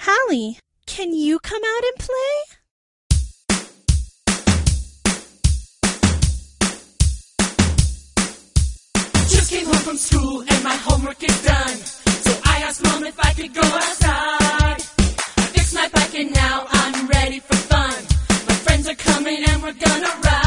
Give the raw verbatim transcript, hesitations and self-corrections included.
Hallie, can you come out and play? Just came home from school and my homework is done. So I asked Mom if I could go outside. I fixed my bike and now I'm ready for fun. My friends are coming and we're gonna ride.